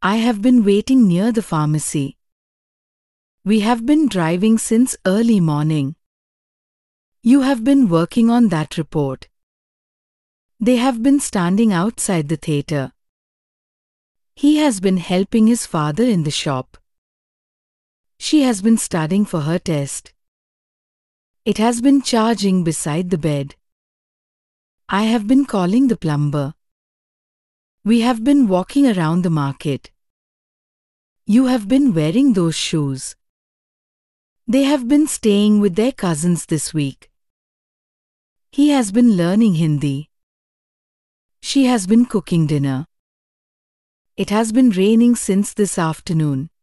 I have been waiting near the pharmacy. We have been driving since early morning. You have been working on that report. They have been standing outside the theatre. He has been helping his father in the shop. She has been studying for her test. It has been charging beside the bed. I have been calling the plumber. We have been walking around the market. You have been wearing those shoes. They have been staying with their cousins this week. He has been learning Hindi. She has been cooking dinner. It has been raining since this afternoon.